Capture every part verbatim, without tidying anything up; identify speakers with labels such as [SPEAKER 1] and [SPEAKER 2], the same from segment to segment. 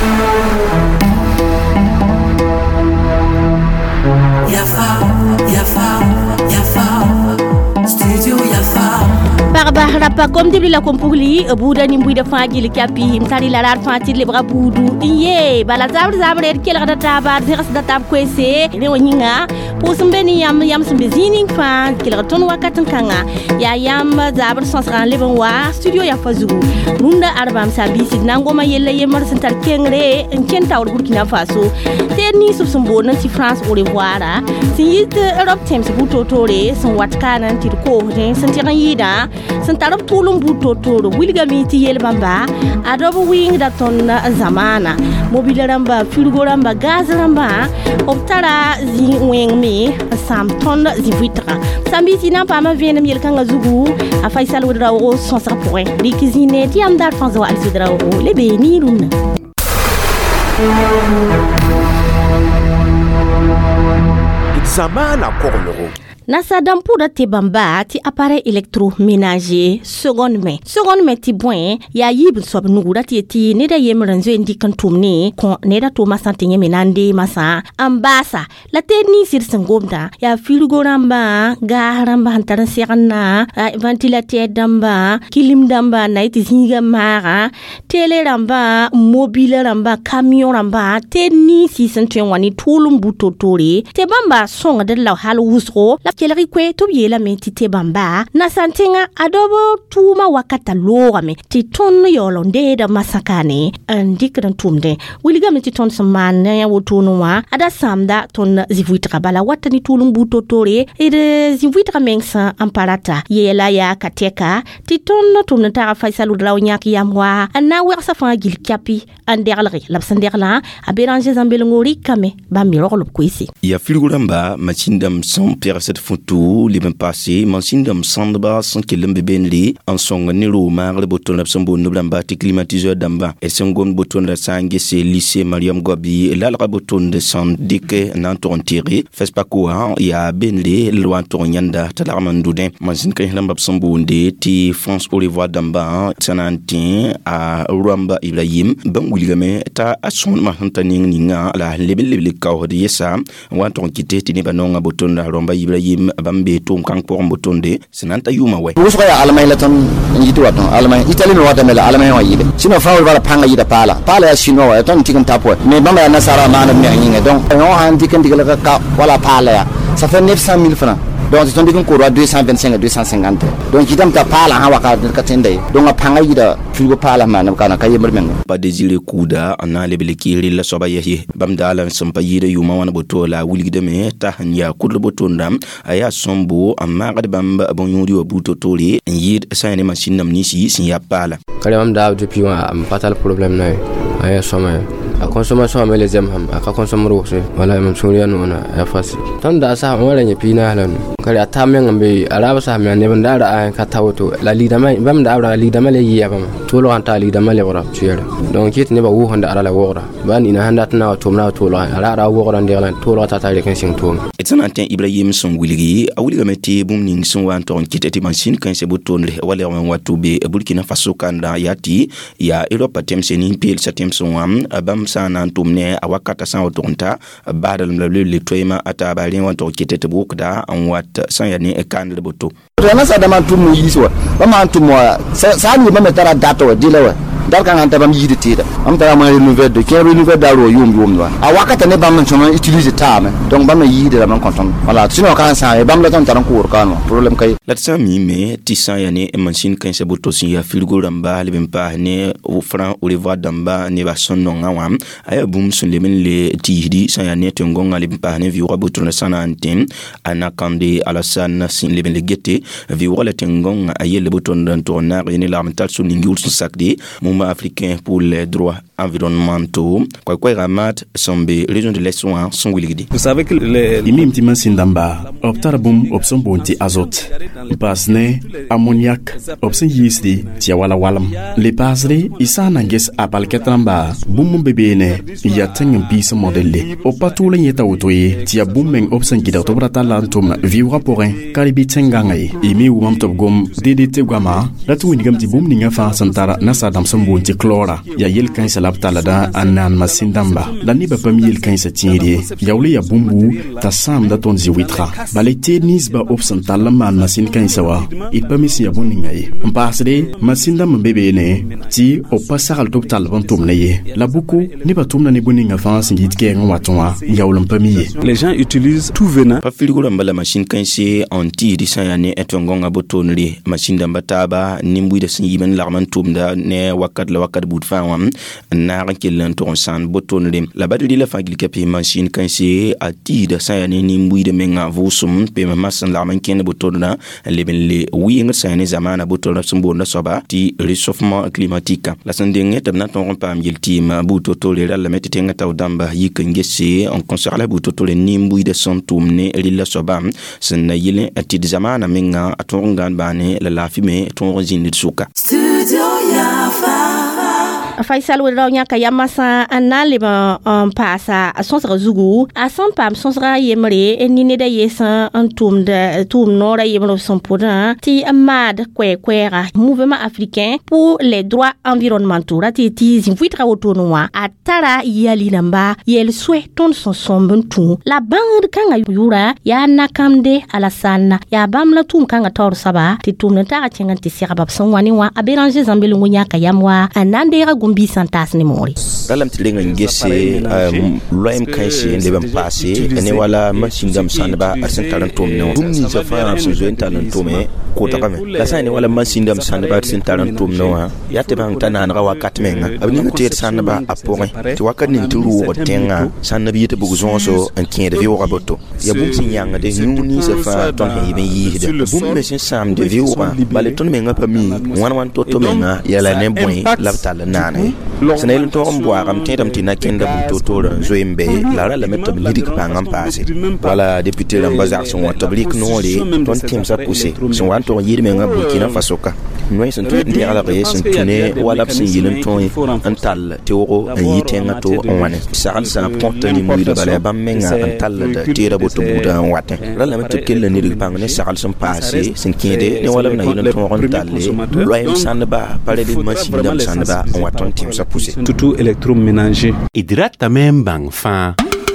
[SPEAKER 1] Rapa comme dibli la kompugli buda ni mbuida faji le kapi mtari la rar fati le bra budu ye bala zabr zabr er kel gada tabar ziras da tab kwese ne wonyinga pusumbe ni yam yam sumbe zining fan kel ton wakatin kanga ya yam zabr sonsran le wa studio ya fazu runda arbam sabi sidnango ma yelle yemar sentar kengre en tawr burkina faso terni sub sumbo nan ci france au revoir sin yit europe temps buto tore son watkana tirko den sentiran yida tarab tulum buto toro wilga miti yel bamba adobo wing da ton zamana mobile ramba frigo ramba gaz ramba optara zi wing mi sam ton zi vitra sambi sina pa ma vien mi kanga zugu a faisal wudra o cent point dikizine ti am dar fanzo al sidra o le beni runa
[SPEAKER 2] zamana korloro
[SPEAKER 1] Nasa dampuda te bamba ti appareil électroménager seconde main. Seconde main ti boin ya yib sob nugura ti ti ne da yem ranzo indi kan tumni kon ne da to masante nyeme nande masa ambasa la te ni sir sangomda ya frigo ramba ga ramba hantaran serna ventilateur damba kilim damba na iti zinga mara tele ramba mobile ramba camion ramba te ni si sentwen wani tulum butotori te bamba songa de la halu usro kelari kwe to yela me tite bamba na santinga adobo tuma wakata loga me ti ton yolo nde da masakane andikran tumde wiliga me ti ton samana ya wotono wa ada samda ton zivuitra bala watani tulum buto tore ide zivuitra mengsa amparata yela ya kateka ti ton tumna ta faisalu draw nyaki yamwa ana wersa fa gil kapi anderalri labsanderla aberange zambel ngori kame ba mirolo kwisi
[SPEAKER 3] ya filguramba machindam son perset photo les même passé machindam sandba son kelem benli en son niro mar le boton absambo nublamba ti climatiseur damba et son gon boton da sangue c'est lycée Mariam Gobi la la boton de sandike nanton tiré fes pas quoi ya benli loin tonyanda talarmandoudin machine kan lamba absambo nde ti France au revoir damba sanantin a Rwamba Ibrahim ban wiligame ta ason ma hantaning ninga la lebel lebel kawde yesa wanton kité ti ne banonga boton da Rwamba Ibrahim bambe tum kan por botonde sananta yuma way
[SPEAKER 4] uso ya alamay laton yitu waton alamay itali no wata mela alamay wa yide sino faul wala panga yida pala pala ya sino wa ton tikan tapo me bamba nasara mana me yinga donc on han tikan digala ka wala pala ya ça fait neuf cent mille francs donc ils sont dit qu'on deux cent vingt-cinq à deux cent cinquante donc ils t'ont pas ha waka ka tende donc a panga yida figo pala mana kana kay mermen
[SPEAKER 3] pas désiré kuda ana lebele kiri la soba yehi bamda la sampa yida yuma wana botola wulgide me ta hanya kudlo botondam aya sombo amma gad bamba bon yuri o buto toli yid sayne machine nam nisi sin ya pala
[SPEAKER 5] kale am da depuis am patal problème na aya soma a consommation mais les aime a consommer aussi wala même sourian on a facile tan da sa wala nya pina lan kale atamen ngambe araba sa me ne banda da ka tawoto la lida mai bam da la lida mai yi bam to lo anta lida mai le wora tiere donc kit ne ba wo honda ara la wora ban ina handa tana to na to lo ara ara wora ndelan to lo tata le kan sing to
[SPEAKER 3] etanantin Ibrahim son wiligi a wilga meti bum ning son wan ton kit eti machine kan se boton le wala wan watube Burkina Faso kanda yati ya Europe tem se ni pel sa tem son am bam sana tumne awakata san otonta badal le le toyma ata balin wan to kit eti bukda an wat san ya ni e kan le boto
[SPEAKER 4] rana sa dama tumu yiswa bama tumu sa ni bama tara dato dilawa dar kan anta bam yidi tida am tara ma renouveler de qui renouveler daro yum yum wa awakata ne bam chama utiliser tame donc bam yidi la man konton voilà sinon kan sa e bam la ton taran ko kan problème kay
[SPEAKER 3] la tsami me ti san ya ne machine kan se boto sin ya frigo ramba le bempa ne au franc ou le voix damba ne ba son non ngam ay bum sun le men le ti hidi san ya ne tengonga le bempa ne vi boto na sana antin anakande alasan sin le ben le gete vi wala tengonga ay le boto dan tourna ne la mental sun ngul sun sakdi mouvement africain pour les droits environnementaux quoi quoi ramat sombe région de l'Est sont wilgidi.
[SPEAKER 6] Vous savez que les imim timan sindamba optar boom option bonti azote basne ammoniac option yisdi tia wala walam les pasri isana nges apal ketramba boom bebene ya tengem pis modelle o patula yeta otoye tia boom men option gida to brata lantum vivra porin karibi tengangai imi wam top gom ddte gwama latu winigam ti boom ninga fa santara nasa dam som sẽn boond tɩ clora yaa yel-kãensã la b talda a naan masin dãmba la nebã pam yel-kãensã tĩid ye yaool yaa bũmbu t'a sãamda tõnd zĩ-wɩtga bala y teed ninsbã b sẽn tall n maan masin kãensã wa d pa mi sẽn yaa bõn-ninga ye n paasde masin dãmb n be beene tɩ b pa sagl tɩ b tall b n tʋmd ne ye la buku nebã tʋmda ne bõn-ninga fãa sẽn yɩɩd kɛɛng n wa tõ wã n yaool n pa mi ye.
[SPEAKER 3] Les gens utilisent tout venant pa filgo rãmba la machine kãense n tɩɩd sã n yaa ne tõngõnga botoonre machine dãmba taaba nin-buɩɩda sẽn yɩɩm n lagm n tʋmda ne wakat la wakat buud fãa wã n naag n kell n tʋg n sãand botoonre la bad rɩ la fãa gilka pɩ machine kãense a tɩɩda sã n yaa ne nin-buɩɩda menga vʋʋsem pema mas n lagm n kẽnd botoonrã n leb n le wɩɩngd sã n yaa ne zamaana botoonrã sẽn boonda soaba tɩ réchauffement climatique la sẽn deng tɩ b na tõog n paam yel-tɩɩm buud to-toore rallame tɩ tẽngã tao dãmba yik n gese n kõn segla buud to-toore nin-buɩɩda sẽn tʋʋm ne rɩla soaba sẽn na yɩl tɩ d zamaana menga a tõog n gãan baane la laafɩ me tõog n zĩnd d sʋka.
[SPEAKER 1] Faisal wẽrao yãka yamã sã n na n leb n paasa a sõsga zugu a sẽn paam sõsga yembre ne ned a yen n tʋʋm noorã yembre b sẽn pʋdã tɩ n maad koɛɛ-koɛɛga mouvement africain pour les droits environnementaux ra tɩ tɩ zĩ-vɩtga wotone wã a tara yali namba yɛl-soɛ tõnd sẽn sõmb n tũ la bãngd kãngã yʋʋra yaa nakamde alasanna yaa bãmb la tʋʋm kãngã taoor soaba tɩ tʋʋmd n tagã kẽng n tɩ segba b sẽn wa ne wã a béranger zãmbel n yãka yam wa a na n deega gom biisã n taas ne moore
[SPEAKER 3] ralam tɩ reng n gese loɛɛm kãense n leb n paase ne wala machine dãmb sãndba d sẽn tar n tʋm ne wã bũmb ninsã fãa sẽn zoe n tall n tʋme kʋtgame la sã n ne wala machine dãmb sãndba d sẽn tar n tʋm ne wã yaa tɩ bãng t'a naanega wakat menga b ning tɩ d sãndba a pʋgẽ tɩ wakat ning tɩ rʋʋgd tẽngã sãnd b yɩ tɩ bug zõoso n kẽed vɩʋʋga boto yaa bũmb sẽn yãngde yũu ninsã fãa tõnd sẽn yɩb n yiisda bũmb me sẽn sãamd vɩʋʋgã bale tõnd menga pa mi wãn wãn to-to menga yɛla ne bõe la b tall n naana ye sẽn na yel n tõog n bʋaagame tẽedame tɩ na kẽnda bũmb to-toorã n zoe n be la rallame tɩ b lidg pãng n paase wala député rãmba zag sẽn wa tɩ b rɩk noore tõnd tẽmsã pʋse sẽn wa n tʋg n yɩɩd menga burkina fasoka noɛ sẽn tʋ n deglge sẽn tũ ne wala b sẽn yɩl n tõe n tall teoogo n yɩ tẽngã to n wãne sagl sã n põta nin-buɩɩda bala yaa bãmb menga n talld teeda boto buudã n watẽ rallame tɩ b kell n nidg pãng ne sagl sẽn paase sẽn kẽede ne wala b na yɩl n tõog n talle loɛɛm sãndba pa rẽd machine dãmb sãndba n wa tõnd tẽmsã pʋse
[SPEAKER 2] tout électroménager
[SPEAKER 7] y directament bang fa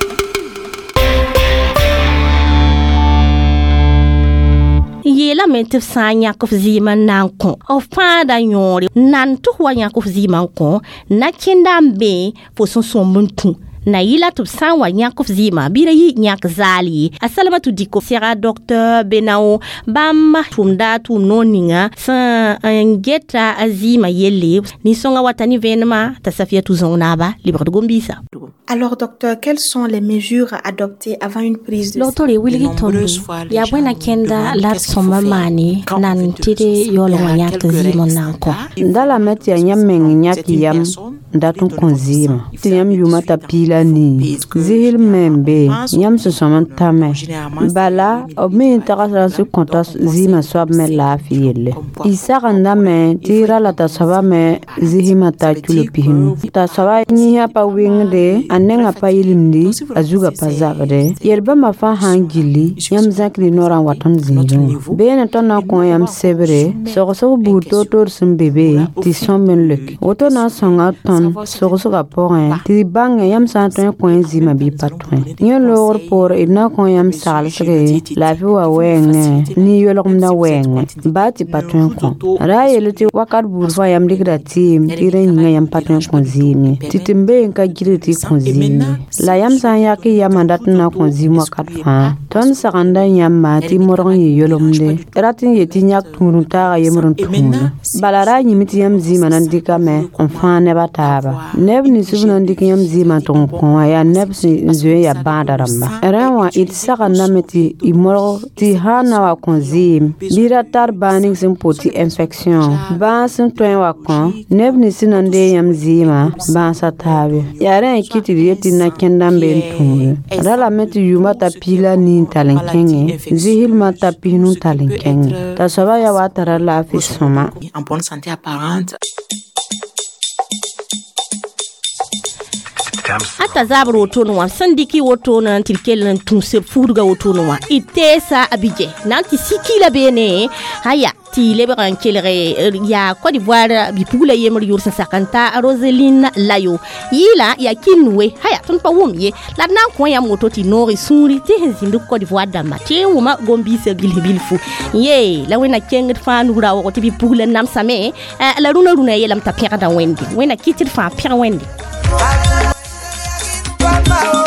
[SPEAKER 1] yeelame tɩ b sã n yãk f zɩɩmã n na n kõ f fãada yõore nan tɩ f wa yãk f zɩɩmã n kõ na kẽnda n be fo sẽn sõmb n tũ na yɩla tɩ b sã n wa yãk f zɩɩmã bɩ ra yɩ yãk zaal ye a salbatu dɩko sɛga docteur benao bãmb tʋʋmda tʋʋm noor ninga sẽn n geta a zɩɩmã yelle nin-sõngã wata ne vẽenemã t'a safiatu zõng naaba lebgd gom-biisã.
[SPEAKER 8] Alors, docteur, quelles sont les mesures adoptées avant une prise de sang?
[SPEAKER 1] Docteur, wilgi tondu ya bwena kenda la soma mani nan tide yolo wanyak zimo nanko.
[SPEAKER 9] Ndala meti ya nyameng nyaki yam datun konzima. Ti yam yumata pila ni. Zihil membe yam susoma tame. Bala obmi intaka su kontas zima swab me la fiyele. Isaka ndame tira la tasaba me zihima ta chulupihinu. Tasaba nyiha pa wingde nenga pa yilimdi azuga pa zagde yerba ma fa hangili yam zakri noran waton zinjo bena tona ko yam sebre so so bu to tor sum bebe ti sommen lek woto na songa ton so so ga porin ti bang yam sa ton ko zima bi patron nyo lor por ina ko yam sal sre la fi wa wenge ni yolom na wenge ba ti patron ko ra yelti wakat bur fa yam digra tim ti re nga yam patron ko zimi ti timbe ka giriti ko la yam san yaki yamandat na kon zimo kat fa ton saganda yamma ti morong yi yolomde ratin yeti nyak turun ta yemrun tun balara nyimiti yam zima nan dikame on fa ne bataba neb ni subnan dik yam zima ton kon ya neb si zwe ya bandaramba rawa it saganda meti imoro ti hana wa kon zim bira tar baning sim poti infection ba sun toy wa kon neb ni sinande yam zima ba sa tabe yare kiti yeti na kendam ben tun rala meti yuma ta pila ni talenkenge zihil mata pinu talenkenge ta saba ya watara la fi soma
[SPEAKER 10] en bonne santé apparente.
[SPEAKER 1] ata zabro wotono wa sandiki wotono nan tilkel nan tunse furga wotono wa itesa abije nanti sikila bene haya ti leberan kelere ya Côte d'Ivoire bi pula yemri yursa sakanta Roseline Layo yila ya kinwe haya ton pa wumye la nan ko ya moto ti nori suri te hindu Côte d'Ivoire da mate wuma gombi se bilbilfu ye la wena kengt fa nura wo ti bi pula nam same la runa runa yelam ta pera da wendi wena kitir fa pera wendi